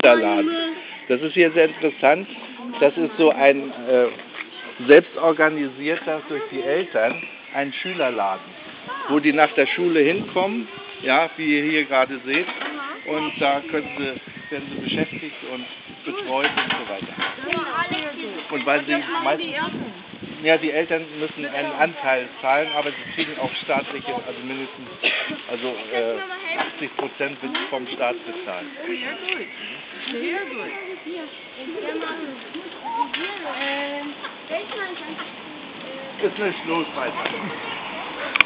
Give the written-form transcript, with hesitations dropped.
Schülerladen. Das ist hier sehr interessant. Das ist so ein selbstorganisierter durch die Eltern ein Schülerladen, wo die nach der Schule hinkommen, ja, wie ihr hier gerade seht, und da werden sie beschäftigt und betreut und so weiter. Und weil sie meistens, ja, die Eltern müssen einen Anteil zahlen, aber sie kriegen auch staatliche, also mindestens, also 80% wird vom Staat bezahlt. Sehr gut. Sehr gut. Ist nicht los weiter.